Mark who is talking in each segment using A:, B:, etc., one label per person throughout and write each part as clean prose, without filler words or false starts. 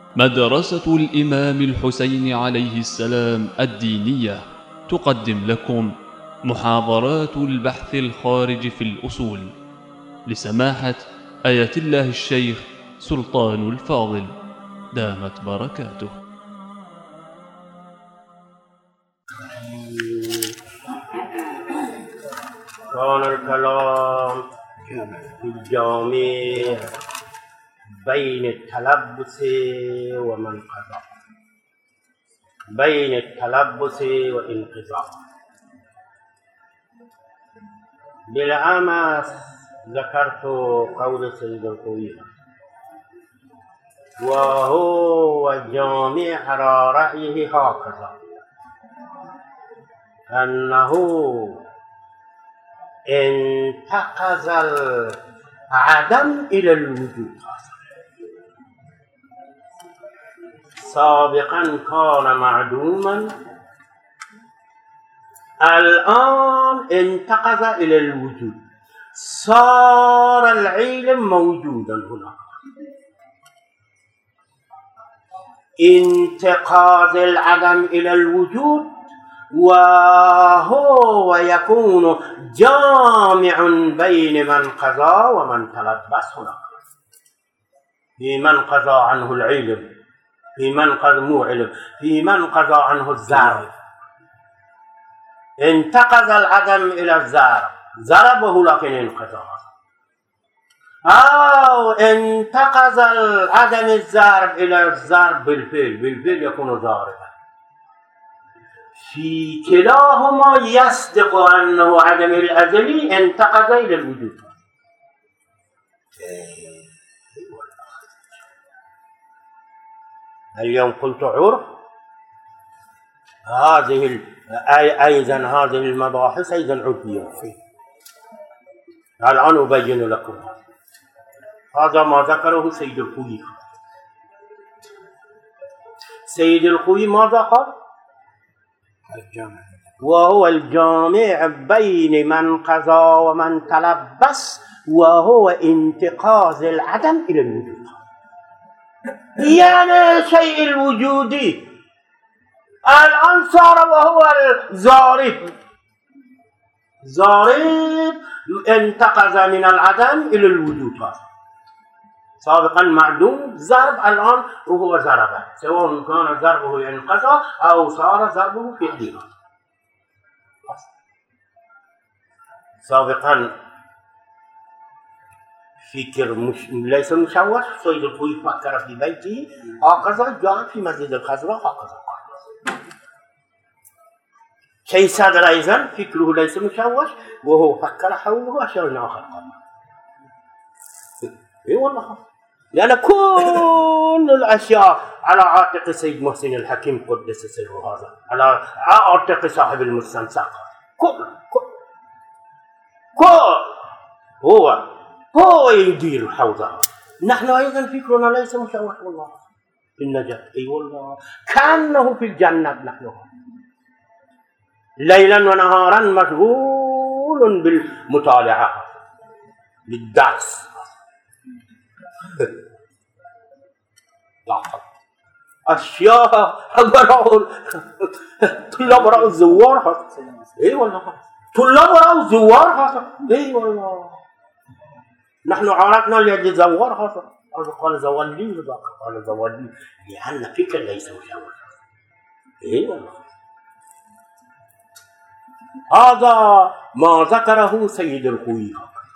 A: مدرسة الإمام الحسين عليه السلام الدينية تقدم لكم محاضرات البحث الخارج في الأصول لسماحة آية الله الشيخ سلطان الفاضل دامت بركاته.
B: كان الكلام الجامع بين التلبس ومن قضى، بين التلبس وانقضاء. بالأمس ذكرت قول سيد الخوي وهو جامع على رأيه هكذا، أنه انتقز العدم إلى الوجود. سابقا كان معدوما، الآن انتقز إلى الوجود، صار العلم موجودا هنا. انتقاز العدم إلى الوجود وهو يكون جامع بين من قضى ومن تلبس هنا. في من قضى عنه العلم، في من قضى مو علم، في من قضى عنه الزارب. انتقز العدم إلى الزارب، ضربه لكن انقضى. أو انتقز العدم الزارب إلى الزارب بالفعل، بالفعل يكون ضاربا. في كلاهما يصدق أنه عدم الأزلي انتقز إلى الوجود. اليوم قلت عرف، هذه أيضا هذه المباحث أيضا عرفية. الآن أبين لكم هذا ما ذكره سيد الخوي. سيد الخوي ماذا قال؟ وهو الجامع بين من قضى ومن تلبس وهو انتقاز العدم إلى الوجود. يعني شيء الوجودي الآن صار وهو الزارب، زارب انتقز من العدم إلى الوجود. سابقا معدوم ضرب، الآن وهو ضربه، سواء كان ضربه انقضى أو صار ضربه فعليا. سابقا فكر ليس مشوش. سيد الخوي فكر في بيته هكذا، جاء في مسجد الخزرة هكذا. شيء صدر أيضا فكره ليس مشوش وهو فكر حوله أشياء آخر. إي والله، لأن كل الأشياء على عاتق سيد محسن الحكيم قدس سره، هذا على عاتق صاحب المستنسخ. كل هو يدير حوضها. نحن أيضا فكرنا ليس مشوش والله في النجاة. أي والله كأنه في الجنة. نحن ليلا ونهارا مشغول بالمطالعة بالدرس. أشياء طلاب رأوا الزوار. إي والله طلاب رأوا الزوار. إي والله نحن عرفنا لأجل زوار هذا. قال زوالي وذاك قال زوالي، لأن فكر ليس مشوش. إي والله هذا ما ذكره سيد الخوي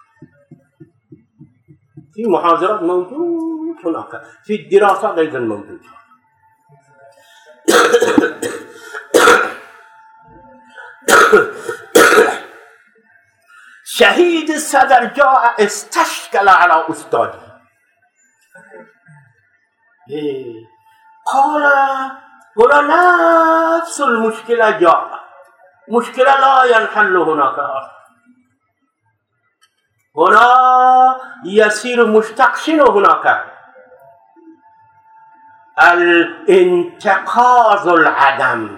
B: في محاضرات موجود هناك، في الدراسات أيضا موجود. شهيد الصدر جاء استشكل على أستاذه، قال هنا نفس المشكلة جاء، مشكلة لا ينحل هناك. هنا يصير مستقشن هناك الانتقاز العدم،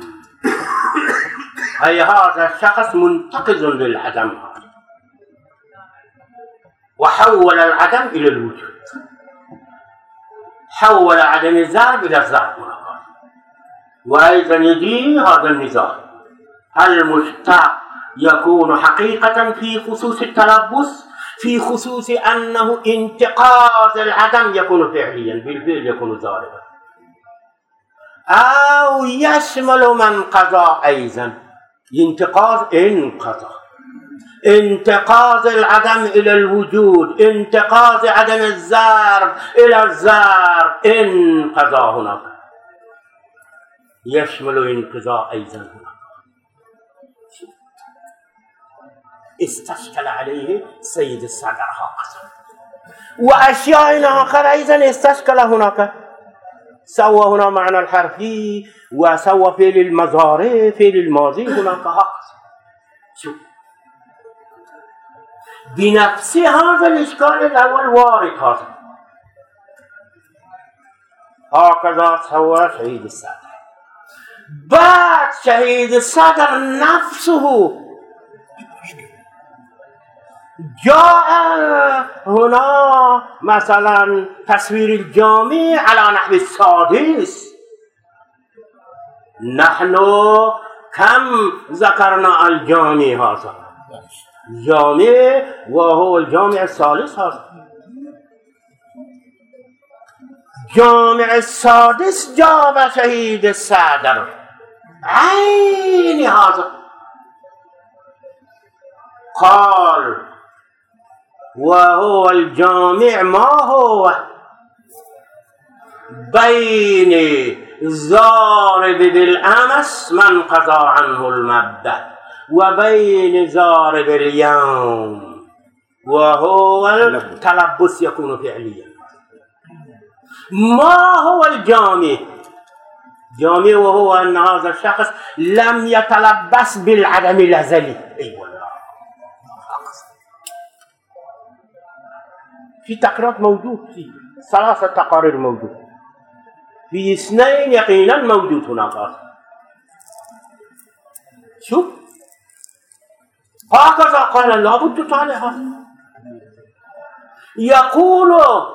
B: أي هذا الشخص منتقز للعدم وحول العدم إلى الوجود. حول عدم الضرب إلى الضرب هنا. وأيضا يجي هذا النزاع، هل المشتق يكون حقيقة في خصوص التلبس، في خصوص أنه انتقاض العدم يكون فعليا بالفعل يكون ضاربا، أو يشمل من قضى أيضا انتقاض انتقاض العدم إلى الوجود، انتقاض عدم الضرب إلى الضرب، انقضى هناك يشمل انقضاء أيضا هناك. استشكل عليه سيد الصدر هكذا، وأشياء أخرى أيضا استشكل هناك. سوى هنا معنى الحرفي وسوى فعل المضارع فعل الماضي هناك هكذا. شوف بنفس هذا الإشكال الأول وارد هكذا سوى شهيد الصدر. بعد شهيد الصدر نفسه جاء هنا مثلا تصوير الجامع على نحو السادس. نحن كم ذكرنا الجامع هذا؟ جامع وهو الجامع الثالث هذا. جامع السادس جاب شهيد الصدر عين هذا. قال وهو الجامع ما هو بين ضارب بالأمس من قضى عنه المبدأ وبين ضارب اليوم وهو التلبس يكون فعليا. ما هو الجامع؟ جامع وهو أن هذا الشخص لم يتلبس بالعدم الأزلي. أيوة في تقرير موجود، في 3 تقارير موجود، في 2 يقينا موجود هناك. شوف هكذا قال لابد طالعها. يقول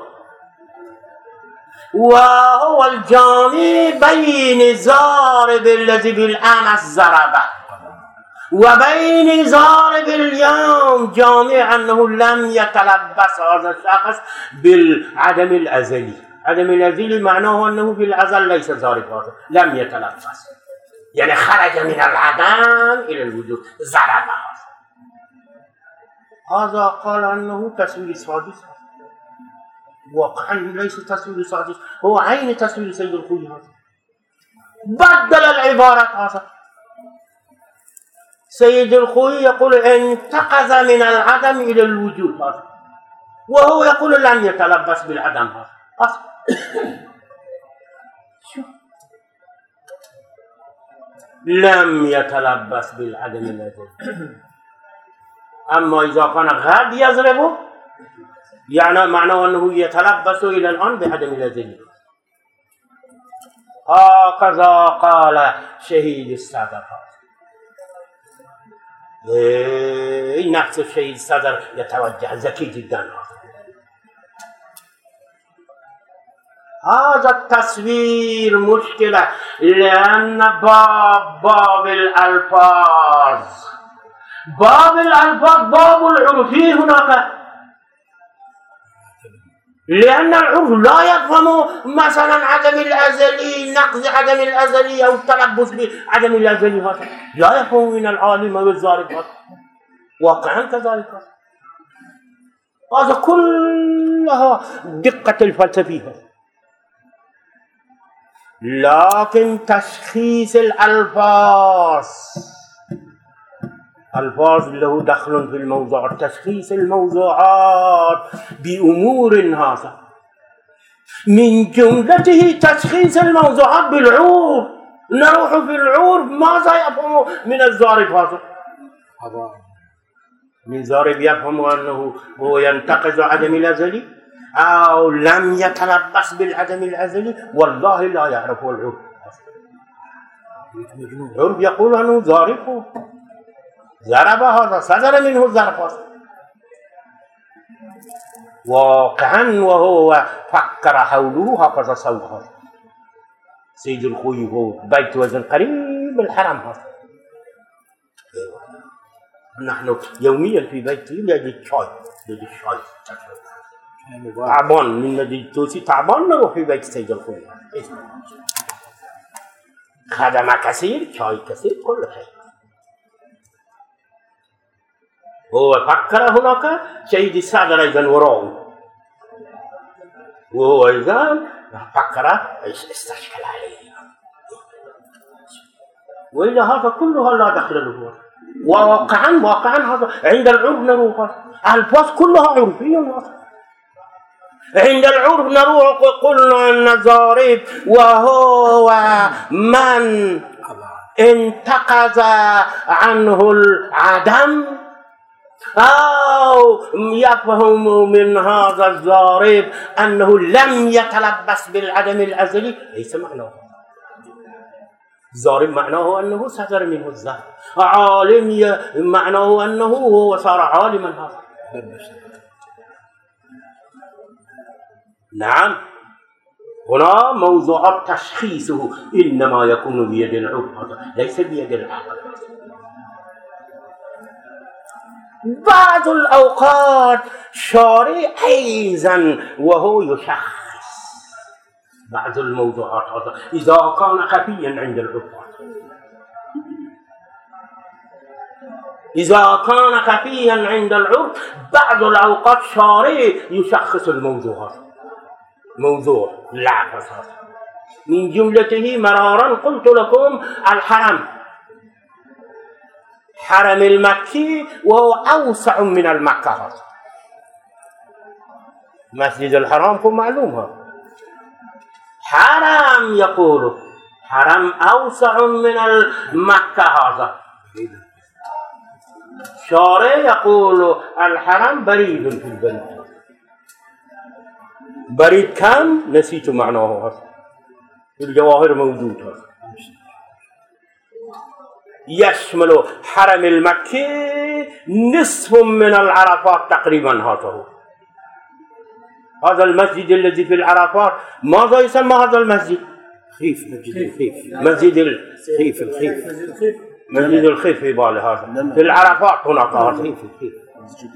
B: وهو الجامع بين ضارب الذي بالأمس ضربه وبين ضارب اليوم، جامع أنه لم يتلبس هذا الشخص بالعدم الأزلي. عدم الأزلي معناه أنه بالأزل ليس ضارب، هذا لم يتلبس يعني خرج من العدم إلى الوجود، ضرب. هذا قال أنه تسوير سادس، واقعا ليس تسوير سادس، هو عين تسوير سيد الخوي. هذا بدل العبارة. هذا سيد الخوي يقول انتقذ من العدم إلى الوجود، هذا وهو يقول لم يتلبس بالعدم. هذا لم يتلبس بالعدم الأزلي. أما إذا كان غد يضربه يعني معناه أنه يتلبس إلى الآن بعدم الأزلي. هكذا قال شهيد الصدر. نفس الشهيد الصدر يتوجه ذكي جدا. هذا التصوير مشكلة، لأن باب الألفاظ باب العرفي هناك، لأن العرف لا يفهم مثلا عدم الأزلي، نقض عدم الأزلي أو التلبس بعدم الأزلي، هذا لا يفهم من العالم والضارب. هذا واقعا كذلك. هذا كلها دقة الفلسفية. لكن تشخيص الألفاظ له دخل في الموضوع. تشخيص الموضوعات بأمور هذا من جملته تشخيص الموضوعات بالعرف. نروح في العرف ماذا يفهم من الضارب؟ هذا من الضارب يفهم أنه هو ينتقض عدم الأزلي أو لم يتلبس بالعدم الأزلي. والله لا يعرفه العرف. العرف يقول أنه ضاربه ضرب، هذا صدر منه الضرب. واقعا وهو فكر حوله هكذا سوى سيد الخوي هو بيت وزن قريب الحرم هذا. نحن يوميا في بيتي نجد شاي تعبان من نجد توسي تعبان نروح في بيت سيد الخوي خدمة كثير شاي كثير كل شيء. هو فكر هناك سيد السادة أيضا وراءه وهو أيضا فكر استشكل عليه وإلى هذا كلها لا دخل له. واقعا هذا عند العرف نروح الألفاظ كلها عرفية. عند العرف نروح قلنا أن زارب وهو من انتقض عنه العدم أو يفهم من هذا الزارب أنه لم يتلبس بالعدم الأزلي ليس معناه. زارب معناه أنه صدر منه الزهر. عالم معناه أنه هو صار عالما هذا. نعم هنا موضوع تشخيصه إنما يكون بيد العرف ليس بيد العقل. بعض الأوقات شارع أيضا وهو يشخص بعض الموضوعات هذا إذا كان خفيا عند العرف. إذا كان خفيا عند العرف بعض الأوقات شارع يشخص الموضوعات موضوع اللعبة من جملته مرارا قلت لكم الحرم حرم المكي وهو أوسع من المكة. مسجد الحرام كم معلومها حرم يقول حرم أوسع من المكة هذا. شارع يقول الحرم بريد في البلد. بريد كم نسيت معناه هذا في الجواهر موجود هذا. يشمل حرم المكي نصف من العرفات تقريبا. هذا المسجد الذي في العرفات ماذا يسمى هذا المسجد؟ خيف مسجد الخيف مسجد الخيف مسجد الخيف في بالي هذا في العرفات هناك هذا مسجد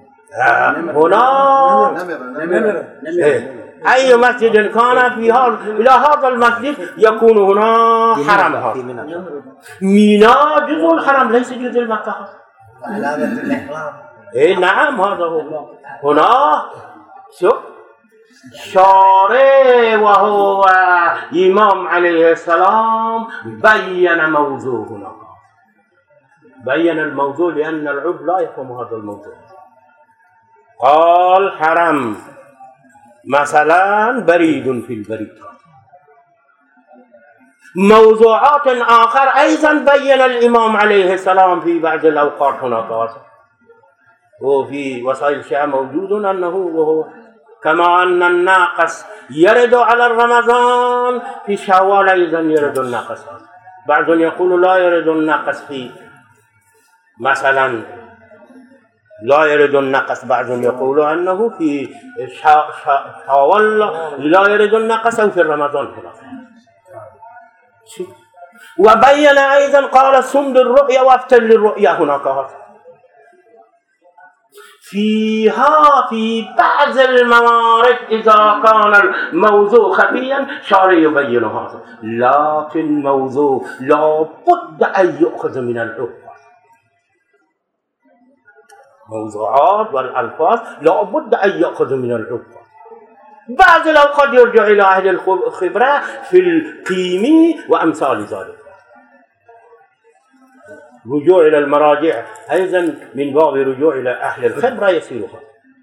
B: هنا أي مسجد كان في هذا إلى هذا المسجد يكون هنا حرم. ميناء جزء الحرم ليس جزء المكة. علامة الإحرام. نعم هذا هو. هنا شوف شارع وهو إمام عليه السلام بين موضوع هناك. بين الموضوع لأن العرف لا يفهم هذا الموضوع. قال حرم مثلا بريد في البريد. موضوعات آخر أيضا بين الإمام عليه السلام في بعض الأوقات هناك وفي وسائل الشيعة موجود أنه وهو كما أن الناقص يرد على الرمضان في شوال أيضا يرد الناقص. بعض يقول لا يرد الناقص في مثلا لا يرد النقص. بعض يقول أنه في شوال لا يرد النقص أو في رمضان. وبين أيضا قال صم للرؤيا وافتر للرؤيا هناك فيها في بعض الموارد إذا كان الموضوع خفيا شارع يبين هذا. لكن موضوع لا بد أن يؤخذ من العرف. موضوعات والألفاظ لا بد أن يأخذ من العرف. بعض الأوقات يرجع إلى أهل الخبرة في القيم وأمثال ذلك. رجوع إلى المراجع أيضا من باب رجوع إلى أهل الخبرة يصيرها.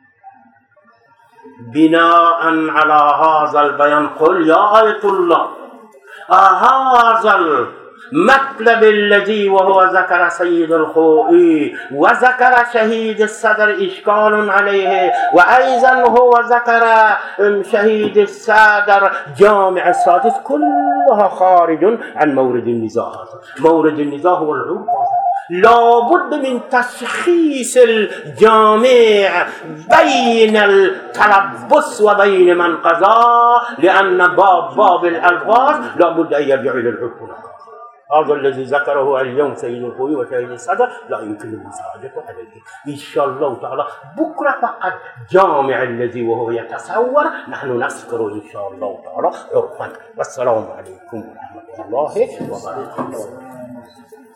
B: بناء على هذا البيان قل يا آية الله هذا المطلب الذي وهو ذكر سيد الخوئي وذكر شهيد الصدر إشكال عليه وأيضا هو ذكر شهيد الصدر جامع السادس كلها خارج عن مورد النزاع. مورد النزاع هو العرف. لابد من تشخيص الجامع بين التلبس وبين من قضى، لأن باب الألفاظ لابد أن يرجع إلى العقول. هذا الذي ذكره اليوم سيد الخوي وسيد الصدر لا يمكن المساعدة عليه. إن شاء الله تعالى بكرة فقط جامع الذي وهو يتصور نحن نذكره إن شاء الله تعالى عرفا. والسلام عليكم ورحمة الله وبركاته.